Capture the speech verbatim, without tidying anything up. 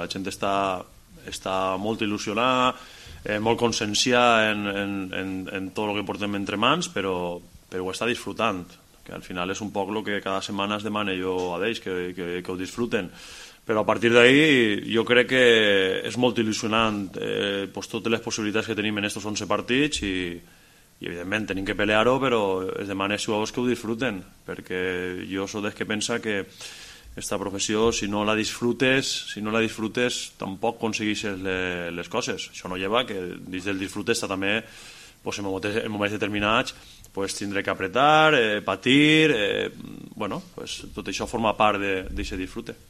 la gent està, està molt il·lusionada, eh, molt conscienciada en, en, en, en tot el que portem entre mans, però, però ho està disfrutant, que al final és un poc el que cada setmana es demana jo a ells, que, que, que ho disfruten. Però a partir d'ahí jo crec que és molt il·lusionant eh, pues, totes les possibilitats que tenim en aquests onze partits i, i evidentment tenim que pelear-ho, però es demana als jugadors que ho disfruten, perquè jo soc dels que pensa que aquesta professió, si no la disfrutes, si no la disfrutes tampoc aconsegueixes les, les coses. Això no lleva que dins del disfrute està també pues, en, moments, en moments determinats pues, tindré que apretar, eh, patir, eh, bueno, pues, tot això forma part d'aquest disfrute.